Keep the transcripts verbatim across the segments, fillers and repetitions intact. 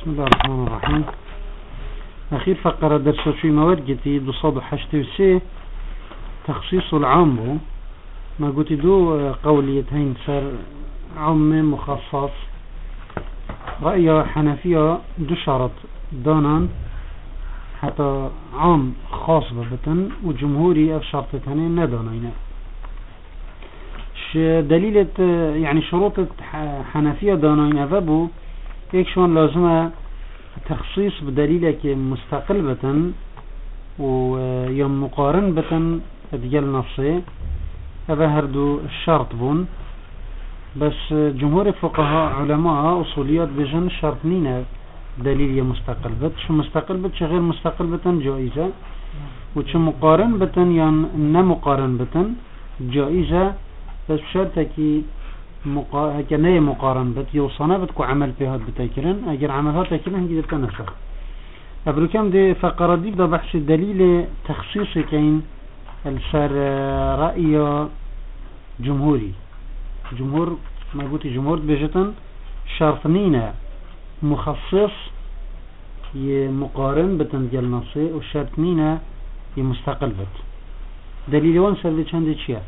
بسم الله الرحمن الرحيم. أخير فقرة درس في مواد جتي دو صاد حشتي وسي تخصيص العام ما قلت دو قوليتين سر عام مخصص رأي حنفية دو شرط دانان حتى عام خاص ببتن وجمهوري اف شرطتين ندانين دليل يعني شروط حنفية دانين افبو ايك شون لازم تخصيص بدليلك مستقل بتن ويوم مقارن بتن ديال نصي هذا هردو الشرط بون بس جمهور الفقهاء علماء اصوليات بجن شرط نينا دليل مستقل بت شو مستقل بت شو غير مستقل بتن جائزة وشو مقارن بتن يعني نمقارن بتن جائزة بس بشرطة مقا... كناية مقارن بت يوصنا بتكو عمل بهاد بتاكرن اگر عملها تاكرن هنجي دبتا نسخ قبل كم دي فقرة دي ده بحث دليل تخصيص كين السر رأي جمهوري جمهور ما قلت جمهور بيجتن شرطنينا مخصص مقارن بتن ديال نصي وشرطنينا مستقل بت دليل وان سر دي چند چيه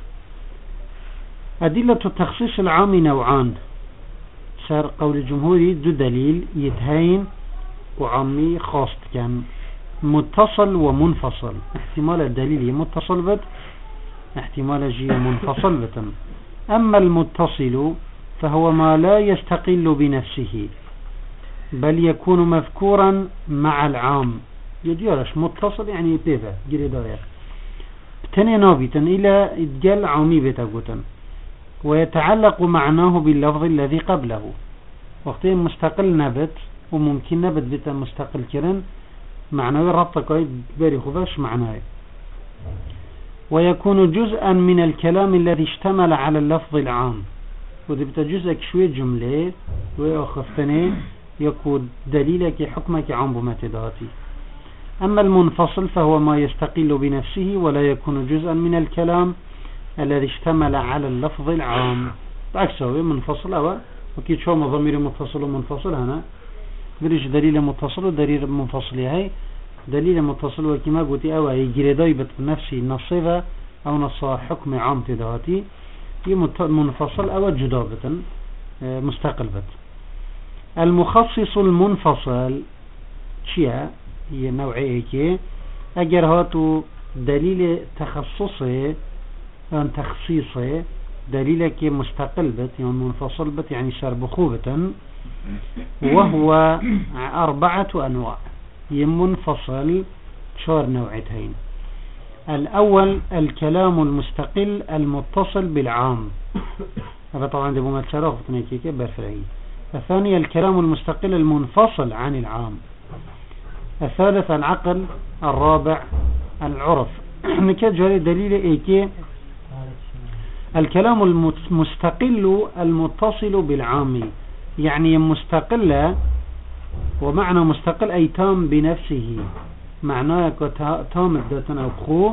أدلة التخصيص العام نوعان سر قول الجمهوري دو دليل يتهين وعامي خاص كان متصل ومنفصل احتمال الدليل متصل بت احتمال جي منفصل بت أما المتصل فهو ما لا يستقل بنفسه بل يكون مذكورا مع العام يديرش متصل يعني بيفا جري داير بتني نابتا إلى إدجال عامي بتاقوتا ويتعلق معناه باللفظ الذي قبله وقتين مستقل نبت وممكن نبت بتا مستقل كرن معناه ربطك باري خفاش معناه ويكون جزءا من الكلام الذي اشتمل على اللفظ العام وذي بتا جزء شوية جملة ويأخفتني يكون دليلك حكمك عام بمتداتي أما المنفصل فهو ما يستقل بنفسه ولا يكون جزءا من الكلام الذي اشتمل على اللفظ العام بعكسه منفصل أو وكيد شو مضمير متصل ومنفصل هنا بريش دليل متصل ودليل منفصل هاي دليل متصل وكما قلت أو يجري دايبت نفسي نصيفة أو نصا حكم عام تداتي منفصل أو جدابة مستقلبة المخصص المنفصل شيء هي نوعية كي أجر هاتو دليل تخصصي يعني تخصيصي دليلك مستقل بت يعني منفصل بت يعني صار بخوبة وهو أربعة أنواع يمنفصل شور نوعتين. الأول الكلام المستقل المتصل بالعام هذا طبعا ده بمثال كيك برفعي. الثاني الكلام المستقل المنفصل عن العام. الثالث العقل. الرابع العرف. نكجري دليل ايكي الكلام المستقل المتصل بالعام يعني مستقلة ومعنى مستقل أي تام بنفسه معناه تام الداتنا أخوه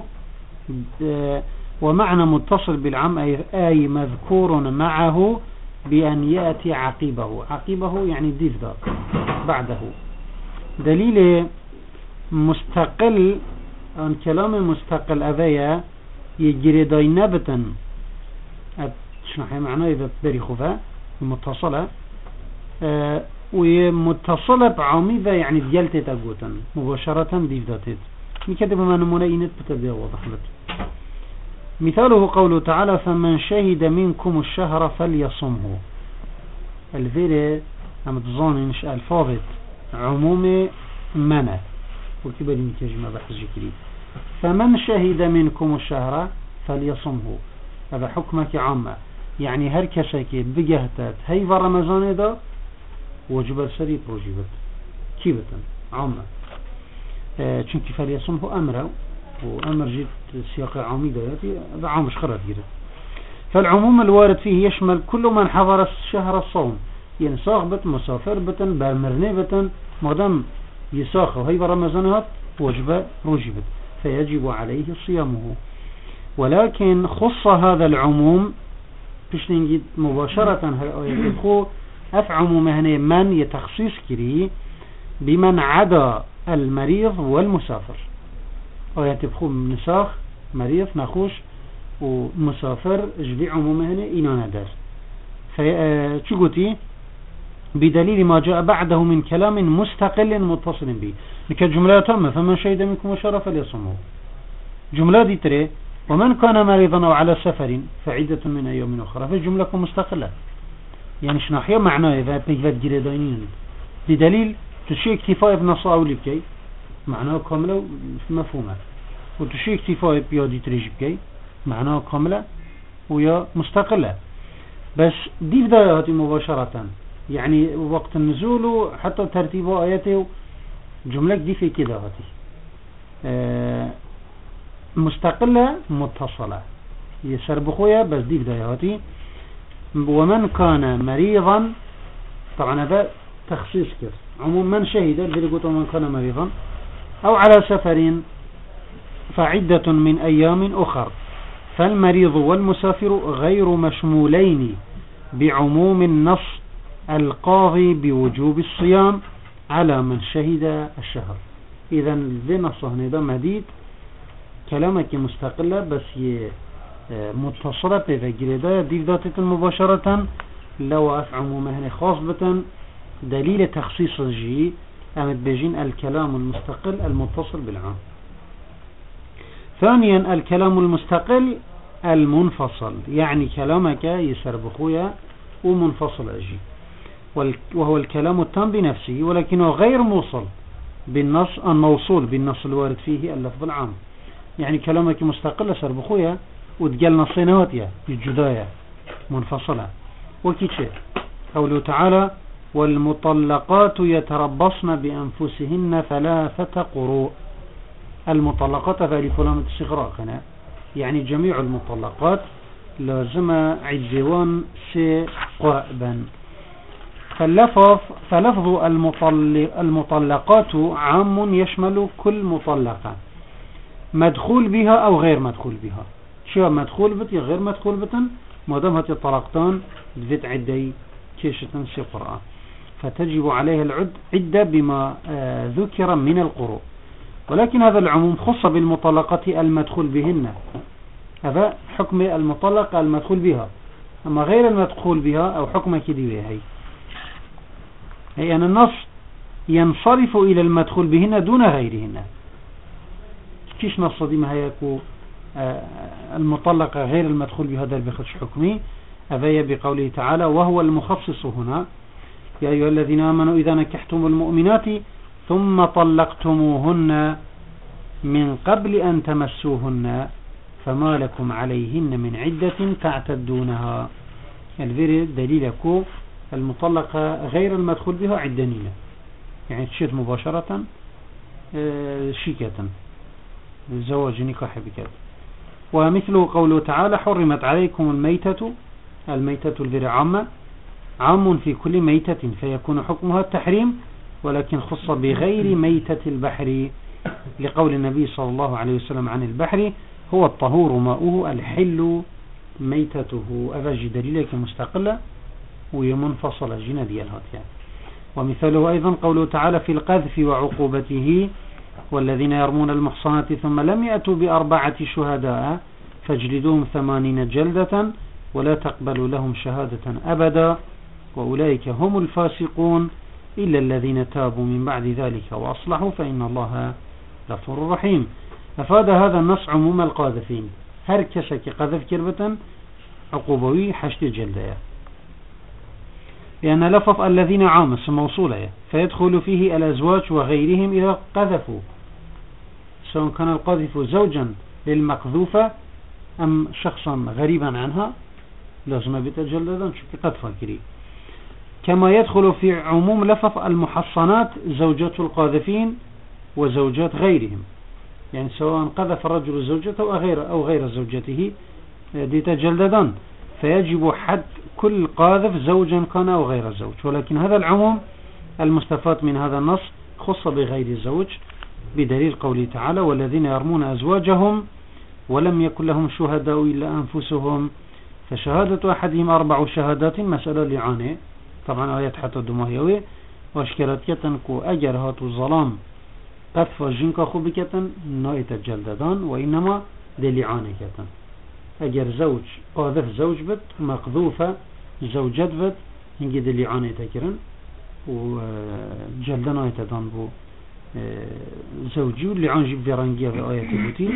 ومعنى متصل بالعام أي, أي مذكور معه بأن يأتي عقيبه عقيبه يعني ديف دا بعده. دليل مستقل أن كلام مستقل أذيا يجري داي نبتا شنو حي معناه إذا تدري خفا متصلة أه ومتصلة بعميدة يعني ديالتي تاقوتا مباشرة ديف داتيت مكتب ما نمونينت بتبدأ واضح لك. مثاله قوله تعالى فمن شهد منكم الشهر فليصمه الفيري هم تظننش الفاظت عمومي منع وكبر مكجمة بحث جكري فمن شهد منكم الشهر فليصمه هذا حكمك عامة يعني هر كساك بجهتات هاي رمضان ده وجب السري بروجبت كيبتا عامة اه چونك فليصمه أمره وأمر جيت سياق عامي داياتي هذا عام شخرة جيرت. فالعموم الوارد فيه يشمل كل من حضر شهر الصوم يعني صاغبت مسافر بتن بامرني بتن مادام يساخ وهي رمضانات وجب رجبت فيجب عليه صيامه. ولكن خص هذا العموم بش نجد مباشرة هالآية تخو أف عموم هنا من يتخصيص كري بمن عدا المريض والمسافر. آيات بخوم نساخ مريض نخوش ومسافر جبي عموما هنا إنا ندر. فشو قلتي؟ بدليل ما جاء بعده من كلام مستقل متصل به. لك جملة تامة فمن شهد منكم الشهر فليصمه. جملة دي تري ومن كان مريضا أو على سفر فعدة من أيام أخرى. فالجملة مستقلة يعني شناحية معناه إذا بيجفت جريدانين بدليل تشي اكتفاء بنص أولي بكي معناه كاملة مفهومة وتشي اكتفاء بيادي تريج بكي معناه كاملة ويا مستقلة. بس دي بدايات مباشرة يعني وقت النزول حتى ترتيب آياته جملة دي في كده هاتي أه مستقلة متصلة يسر بخويا بس دي بداياتي. ومن كان مريضا طبعا هذا تخصيص كده عموم من شهد اللي قلت ومن كان مريضا أو على سفر فعدة من أيام أخر. فالمريض والمسافر غير مشمولين بعموم النص القاضي بوجوب الصيام على من شهد الشهر. إذا ذي نصه هذا مديد كلامك مستقلة بس هي متصلة بفجردة دي ذاتة مباشرة لو أف عمومه خاصة دليل تخصيص الجي أمد بجين الكلام المستقل المتصل بالعام. ثانيا الكلام المستقل المنفصل يعني كلامك يسر بخويا ومنفصل أجي وهو الكلام التام بنفسه ولكنه غير موصل بالنص الموصول بالنص الوارد فيه اللفظ العام. يعني كلامك مستقل يسر بخويا وتقال نصيناتيا الجداية منفصلة وكيتشي قوله تعالى والمطلقات يتربصن بأنفسهن ثلاثة قروء. المطلقات هذه كلمة استغراق يعني جميع المطلقات لازم عدوان سقابا. فاللفظ فلفظ المطلق المطلقات عام يشمل كل مطلقة مدخول بها أو غير مدخول بها. شو مدخول بتي غير مدخول بتن ما دام هاتي طلقتان ذات عدي كيشة سقراء فتجب عليها العد عدة بما آه ذكر من القروء. ولكن هذا العموم خص بالمطلقات المدخول بهن. هذا حكم المطلقة المدخول بها أما غير المدخول بها أو حكم كدي هي هي أن النص ينصرف إلى المدخول بهن دون غيرهن. كيش نص دي ما هيكو آه المطلقة غير المدخول بها ده بخش حكمي أفيا بقوله تعالى وهو المخصص هنا يا أيها الذين آمنوا إذا نكحتم المؤمنات ثم طلقتموهن من قبل أن تمسوهن فما لكم عليهن من عدة تعتدونها. الفير دليلكو المطلقة غير المدخول بها عدنية يعني تشير مباشرة آه شيكة زواج نكاح بكذا. ومثله قوله تعالى حرمت عليكم الميتة. الميتة الفير عامة عام في كل ميتة فيكون حكمها التحريم ولكن خص بغير ميتة البحر لقول النبي صلى الله عليه وسلم عن البحر هو الطهور ماؤه الحل ميتته. أفاجي دليلك مستقلة ويمنفصل جنة ديالها. ومثاله أيضا قوله تعالى في القذف وعقوبته والذين يرمون المحصنات ثم لم يأتوا بأربعة شهداء فاجلدوهم ثمانين جلدة ولا تقبلوا لهم شهادة أبدا وأولئك هم الفاسقون إلا الذين تابوا من بعد ذلك وأصلحوا فإن الله غفور رحيم. أفاد هذا النص عموم القاذفين هر كسك قذف كربة عقوبوي حشد جلدة لأن لفظ الذين عامس موصولة فيدخل فيه الأزواج وغيرهم إذا قذفوا سواء كان القاذف زوجا للمقذوفة أم شخصا غريبا عنها لازم بتجلدا شو قذفا كريم. كما يدخل في عموم لفظ المحصنات زوجات القاذفين وزوجات غيرهم يعني سواء قذف الرجل زوجته أو غير, أو غير زوجته دي تجلدان فيجب حد كل قاذف زوجا كان أو غير زوج. ولكن هذا العموم المستفاد من هذا النص خص بغير الزوج بدليل قوله تعالى والذين يرمون أزواجهم ولم يكن لهم شهداء إلا أنفسهم فشهادة أحدهم أربع شهادات مسألة لعانة طبعا آيات حتى الدماهيوي واشكرت كتن كو أجر هاتو ظلام قذف جنك خو بكتن نايت الجلددان وإنما دلعانه كتن أجر زوج قاذف زوج بت مقذوفة زوجت بت هنجي دلعانه تكرن وجلدنا يتدان بو زوجي واللي عنجب فرنجية في آية بوتي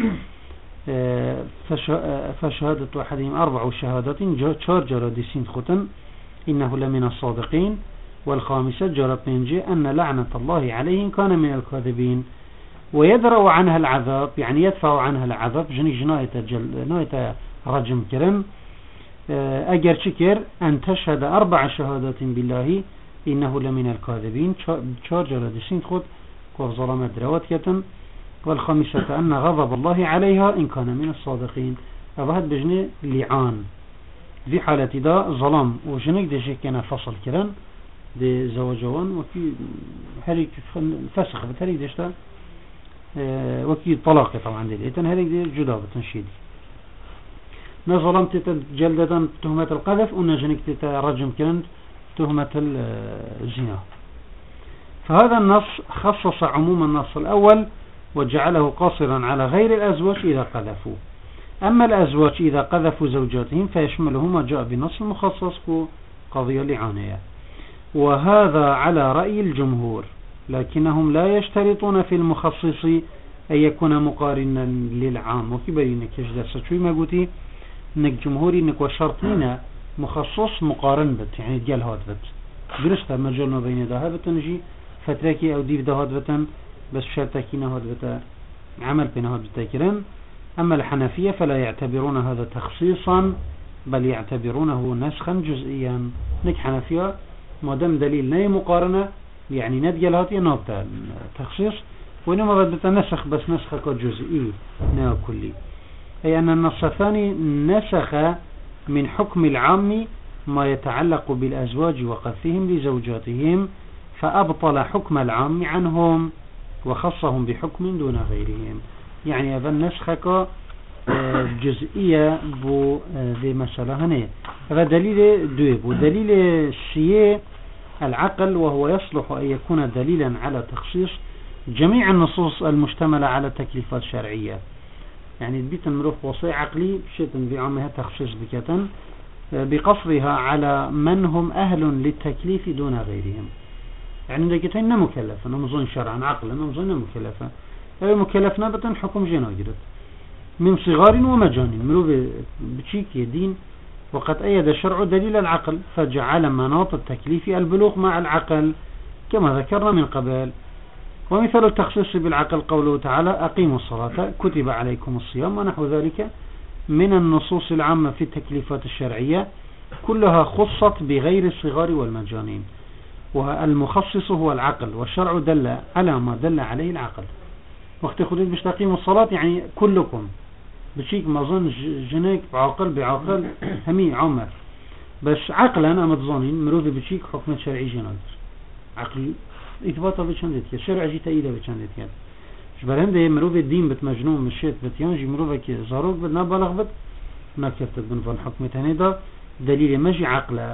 فشهادة أحدهم أربع شهادات شار جرى ديسين ختن إنه لمن الصادقين والخامسة جرى بنجي أن لعنة الله عليهم كان من الكاذبين ويدرأ عنها العذاب يعني يدفع عنها العذاب جني جناية جناية رجم كرم أجر شكر أن تشهد أربع شهادات بالله إنه لمن الكاذبين شار جرى ديسين خت وظلمت دروات كتن والخامسة أن غضب الله عليها إن كان من الصادقين أبهد بجني لعان في حالة دا ظلام وجنك دي شكنا فصل كرن دي زوجوان وكي هريك فسخ بتهريك ديشتا اه وكي طلاق طبعا دي إذن هريك دي جدا بتنشيدي نظلم تتجلدا تهمة القذف ونجنك تترجم كرن تهمة الزنا فهذا النص خصص عموم النص الأول وجعله قاصرا على غير الأزواج إذا قذفوا. أما الأزواج إذا قذفوا زوجاتهم فيشملهم ما جاء بنص مخصص قضية لعانية وهذا على رأي الجمهور لكنهم لا يشترطون في المخصص أن يكون مقارنا للعام وكبرينك يجدر شوي ما قلتي انك جمهوري انك وشرطين مخصص مقارن بت يعني ديال هاد بت درست مجال ما بين ده بتنجي فتركي او ديف ده هاد بتن بس شرطكي نهاد بت عمل بين هاد بتكرن. أما الحنفية فلا يعتبرون هذا تخصيصا بل يعتبرونه نسخا جزئيا. نك حنفية ما دام دليل ناي مقارنة يعني نديال هاتي نوبتا تخصيص وإنما بدأ نسخ بس نسخ جزئي نا كلي أي أن النص الثاني نسخ من حكم العام ما يتعلق بالأزواج وقذفهم لزوجاتهم فأبطل حكم العام عنهم وخصهم بحكم دون غيرهم. يعني هذا النسخ جزئية بو ذي مسألة هنا. هذا دليل دويب ودليل الشيء العقل وهو يصلح أن يكون دليلا على تخصيص جميع النصوص المشتملة على تكليفات شرعية. يعني بيت المروف وصي عقلي بشيء بعمها تخصيص بكتا بقصرها على من هم أهل للتكليف دون غيرهم. يعني دقيقتين مكلفة نمظن شرعا عقلا نمظن مكلفة أي مكلفنا بتن حكم جناجرت من صغار ومجان مروف بشيك دين وقد أيد الشرع دليل العقل فجعل مناط التكليف البلوغ مع العقل كما ذكرنا من قبل. ومثال التخصيص بالعقل قوله تعالى أقيموا الصلاة كتب عليكم الصيام ونحو ذلك من النصوص العامة في التكليفات الشرعية كلها خصت بغير الصغار والمجانين والمخصص هو العقل والشرع دل على ما دل عليه العقل. وقت خديت باش تقيموا الصلاة يعني كلكم بشيك ما ظن جنيك بعقل بعقل همي عمر بس عقلا أنا متظنين مروذي بشيك حكم شرعي جناك عقل إثباته بچندت كد شرع جي تأييده بچندت كد شبرهم ده مروذي الدين بتمجنون مشيت بتيانجي مروذي كي زاروك بد نبالغ بد ما كفتت بنفن حكم تانيدا دليل مجي عقلا.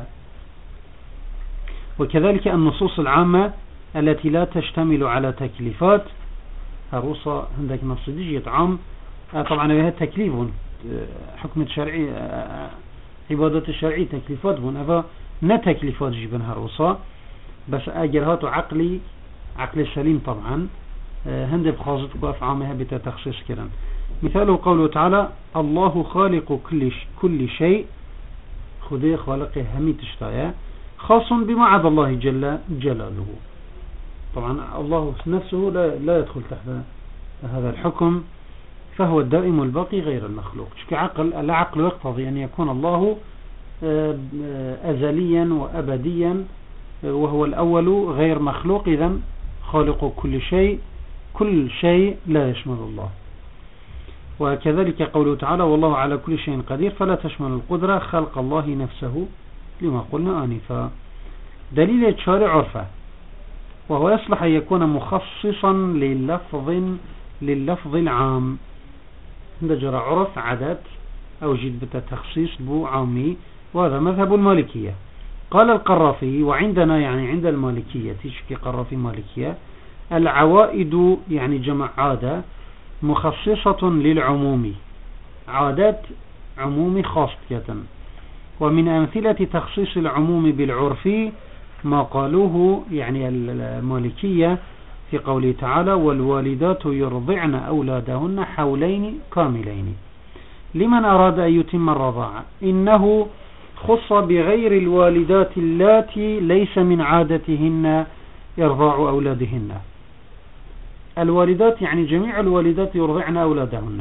وكذلك النصوص العامة التي لا تشتمل على تكليفات الرصة عندك نصديجية عام طبعا بها تكليف حكم الشرعي عبادات الشرعي تكليفات بون أفا نتكليفات جبنها الرصة بس أجرهات عقلي عقل سليم طبعا هند بخاصة قاف عامها بتتخصيص كرا. مثاله قوله تعالى الله خالق كل كل شيء خذي خالق همي تشتايا خاص بما عدا الله جل جلاله. طبعا الله نفسه لا, لا يدخل تحت هذا الحكم فهو الدائم الباقي غير المخلوق. عقل العقل يقتضي أن يكون الله أزليا وأبديا وهو الأول غير مخلوق إذن خالق كل شيء كل شيء لا يشمل الله. وكذلك قوله تعالى والله على كل شيء قدير فلا تشمل القدرة خلق الله نفسه لما قلنا آنفا. دليل الشارع عرفة وهو يصلح أن يكون مخصصا لللفظ لللفظ العام عند جرى عرف عدد أو جد بتخصيص بو عامي وهذا مذهب المالكية قال القرافي وعندنا يعني عند المالكية تشكي قرافي مالكية العوائد يعني جمع عادة مخصصة للعموم عادات عمومي خاصة ومن أمثلة تخصيص العموم بالعرف ما قالوه يعني المالكية في قوله تعالى والوالدات يرضعن أولادهن حولين كاملين لمن أراد أن يتم الرضاعة إنه خص بغير الوالدات اللاتي ليس من عادتهن إرضاع أولادهن الوالدات يعني جميع الوالدات يرضعن أولادهن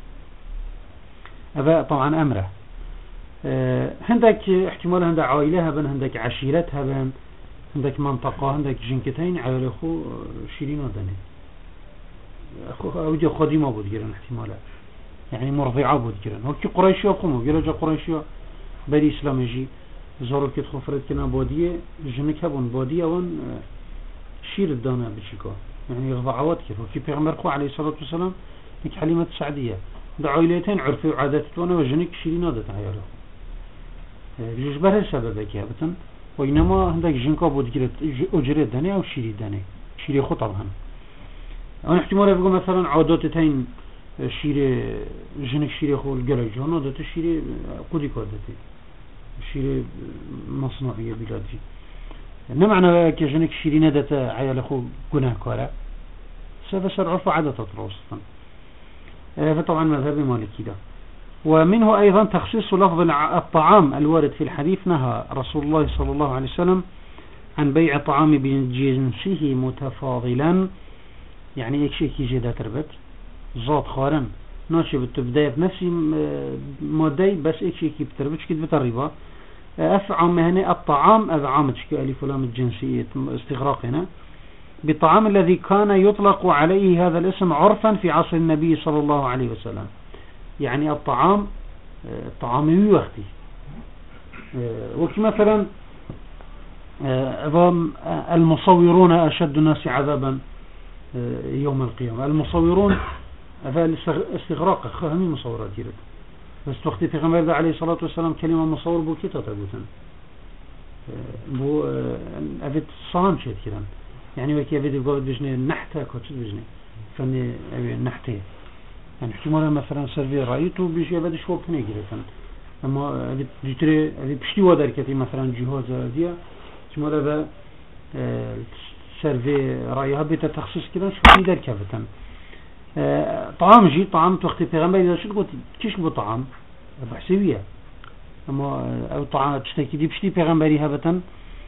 هذا طبعا أمره أه عندك احتمال عندك عائلة هبن عندك عشيرة هبن عندك منطقة عندك جنكتين عائلة أخو شيرين ودني أخو خدي ما بود جيران احتمالا يعني مرضعة بود جيران وكي قريشي أقوموا جيرا قريشي بري إسلام يجي زارو كت خفرت كنا بادية جنك هبون بادية وان شير الدانا بشيكا يعني رضعوات كيف وكي پیغمبر خو عليه الصلاة والسلام نك حليمة السعدية دا عائلتين عرفي وعادتتوانا وجنك شيرين عادت عياله بجوش بره سببك يابتن وإنما عندك جنكا بود جرت أجرت داني أو شيري داني شيري خو طبعا أنا احتمال يقول مثلا عاداتين شيري جنك شيري خو الجرج هنا ده شيري قدي كادتي شيري مصنوعية بلادي نه معنى كجنك شيري ندت عيال خو جناه كارا سبب عرف عادة تراصا فطبعا مذهب مالكي ده ومنه أيضا تخصيص لفظ الطعام الوارد في الحديث نهى رسول الله صلى الله عليه وسلم عن بيع طعام بجنسه متفاضلا يعني ايك شيء كي جدا تربت زاد خارن ناشي بتبدأ بنفس مادي بس ايك شيء كي بتربتش كده بتربا افعام هنا الطعام افعامتش كألف ولام الجنسية استغراق هنا بالطعام الذي كان يطلق عليه هذا الاسم عرفا في عصر النبي صلى الله عليه وسلم يعني الطعام طعامي وقتي وكمثلا المصورون أشد الناس عذابا يوم القيامة المصورون هذا استغراق خامي مصورات جيرت بس وقت پیغمبر عليه الصلاة والسلام كلمة مصور بو كتا تبوتن بو أفيد صام شد كده يعني وكي أفيد يقول بجنة نحتة كتشد بجنة فاني نحتة يعني احتمالا مثلا سيرفي رأيته بيجي أبدا شو بتني جريتن أما بيجتري بيشتي وادر كتير مثلا جهاز ديا احتمالا ب سيرفي رأيها بتتخصص كده شو بيدر كفتن طعام جي طعام توقتي پیغمبر إذا شو قلت كيش بو طعام بحسوية أما أو طعام تشتكي دي بشتي پیغمبري هبتن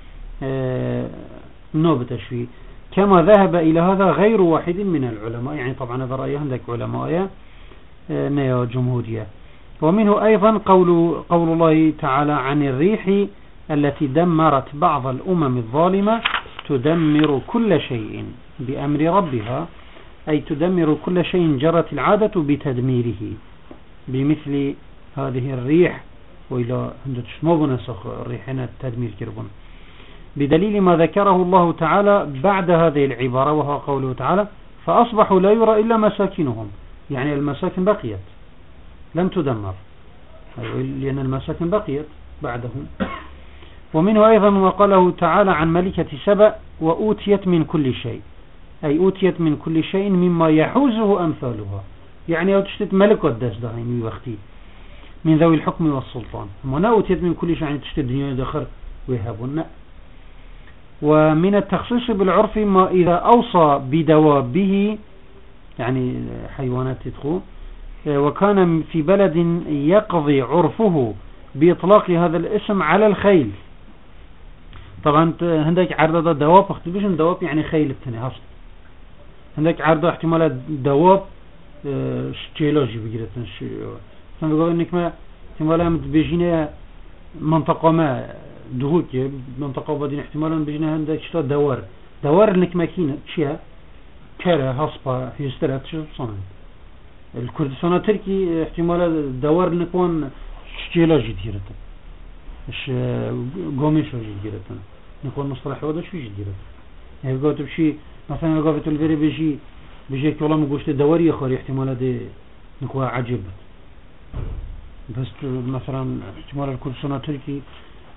نوبة شوي كما ذهب إلى هذا غير واحد من العلماء يعني طبعا هذا رأي عندك علماء نيا جمهورية ومنه أيضا قول, قول الله تعالى عن الريح التي دمرت بعض الأمم الظالمة تدمر كل شيء بأمر ربها أي تدمر كل شيء جرت العادة بتدميره بمثل هذه الريح وإلى ما بنسخ الريحنا التدمير كربون بدليل ما ذكره الله تعالى بعد هذه العبارة وهو قوله تعالى فأصبحوا لا يرى إلا مساكنهم يعني المساكن بقيت لم تدمر لأن المساكن بقيت بعدهم ومنه أيضا ما قاله تعالى عن ملكة سبأ وأوتيت من كل شيء أي أوتيت من كل شيء مما يحوزه أمثالها يعني أوتشتت ملكة داس دهين وقتي من ذوي الحكم والسلطان وما أوتيت من كل شيء يعني تشتت دنيا دخر ويهابون ومن التخصيص بالعرف ما إذا أوصى بدوابه يعني حيوانات تدخل وكان في بلد يقضي عرفه بإطلاق هذا الاسم على الخيل طبعا عندك عرضة دواب اختبش دواب يعني خيل التاني هصل عندك عرضة احتمالات دواب شتيلوجي بجرتن فنقول انك ما احتمالا بيجينا منطقة ما دهوك منطقة وبعدين احتمالا بيجينا عندك شتا دوار دوار انك ماكينة شيها كارا هصبا هيسترات شو صنع الكردستان التركي احتمالا دوار نكون شتيلوجي ديرتن اش قوميش وجي ديرتن نكون مصطلح هذا شو يجي ديرتن يعني قلت بشي مثلا قافت الفيري بيجي بيجي كلام مقولت دواري خاري احتمالا دي نكون عجيب بس مثلا احتمال الكردستان التركي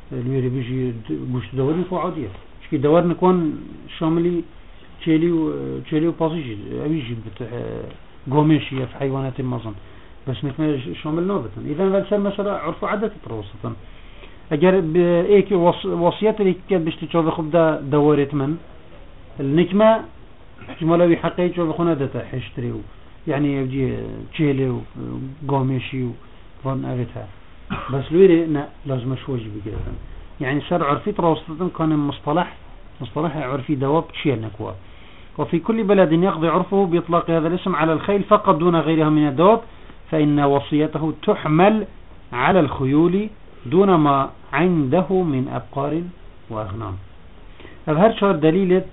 الويري بيجي مش دورني كو عادية شكي دورني كون شاملي تشيلي و تشيلي وباسيجي أبيجي بت قوميشية في حيوانات المظن بس نكمل شامل نوبة إذا فالسر مثلا عرف عادة تروسطا أجر بإيك وصيات اللي كان بيش تشوف خب دا دورت من النكمة احتمال لو حقيقي تشوف خنا دا حشتري يعني يجي تشيلي وقوميشي وفن أغتها بس لويري لا لازم شوج بكذا يعني سر عرفي تروسطا كان مصطلح مصطلح عرفي دواب تشيل نكوا وفي كل بلد يقضي عرفه بإطلاق هذا الاسم على الخيل فقط دون غيرها من الدواب فإن وصيته تحمل على الخيول دون ما عنده من أبقار وأغنام. هذا شهر دليلة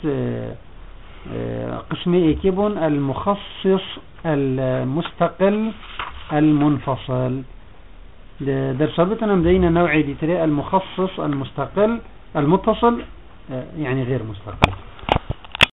قسم إيكيبون المخصص المستقل المنفصل. درسابتنا مدينة نوعي دي المخصص المستقل المتصل يعني غير مستقل.